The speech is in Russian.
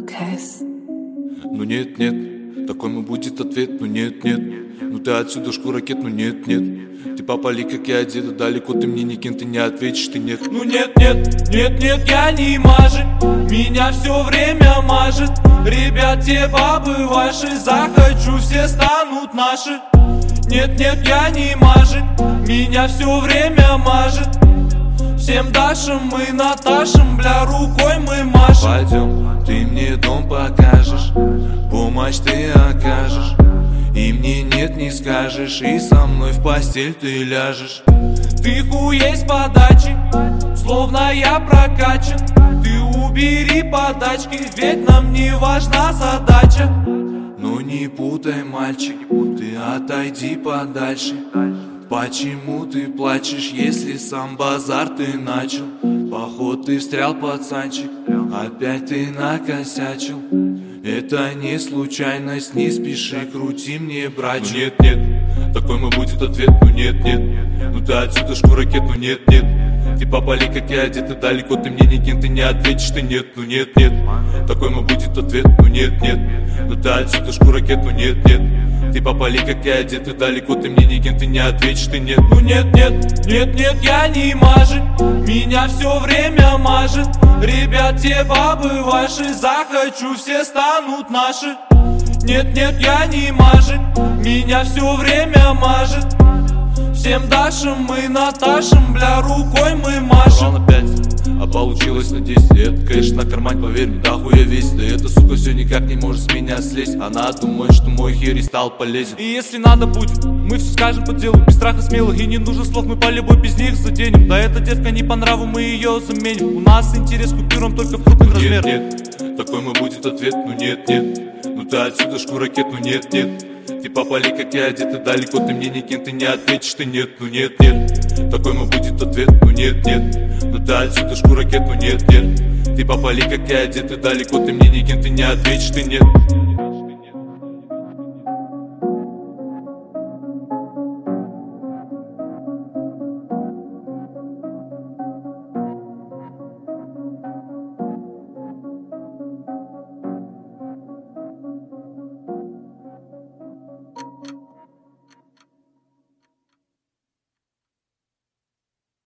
Lucas. Ну нет, нет, такой мой будет ответ. Ну нет, нет, ну ты отсюда шкуракет. Ну нет, нет, ты попали, как я одета. Далеко ты мне никем, ты не ответишь, ты нет. Ну нет, нет, нет, нет, я не мажет. Меня все время мажет. Ребят, те бабы ваши, захочу, все станут наши. Нет, нет, я не мажет. Меня все время мажет. Всем Дашам мы Наташам, бля, рукой мы машем. Пойдем, ты мне дом покажешь, помощь ты окажешь, и мне нет не скажешь, и со мной в постель ты ляжешь. Ты хуей с подачи, словно я прокачан. Ты убери подачки, ведь нам не важна задача. Ну не путай, мальчик, ты отойди подальше. Почему ты плачешь, если сам базар ты начал? Поход ты встрял, пацанчик, опять ты накосячил. Это не случайность, не спеши, крути мне, братчик. Ну нет, нет, такой мой будет ответ. Ну нет, нет, ну ты отсюда шкуракет. Ну нет, нет, ты попали, как я одета. Далеко ты мне никем, ты не ответишь, ты нет. Ну нет, нет, такой мой будет ответ. Ну нет, нет, ну ты отсюда шкуракет. Ну нет, нет, ты попали, как я одета. Далеко ты мне никем, ты не ответишь, ты нет. Ну нет, нет, нет, нет, я не мажет. Меня все время мажет. Ребят, те бабы ваши, захочу, все станут наши. Нет, нет, я не мажет. Меня все время мажет. Всем Дашам мы Наташам, бля, рукой мы машем. Ровно 5, а получилось на 10. Это, конечно, на кармане, поверь мне, дохуя весит. Да эта сука все никак не может с меня слезть. Она думает, что мой херей стал полезен. И если надо будет, мы все скажем по делу, без страха смелых. И не нужно слов, мы по любой без них заденем. Да эта девка не по нраву, мы ее заменим. У нас интерес к купюрам только в крупных размерах. Нет, нет, такой мой будет ответ. Ну нет, нет, ну ты отсюда шкуракет. Ну нет, нет, ты попали, как я одета. Далеко ты мне никем, ты не ответишь, ты нет. Ну нет, нет, такой мой будет ответ. Ну нет, нет, ну ты отсюда шкуракет. Ну нет, нет, ты попали, как я одета. Далеко ты мне никем, ты не ответишь, ты нет.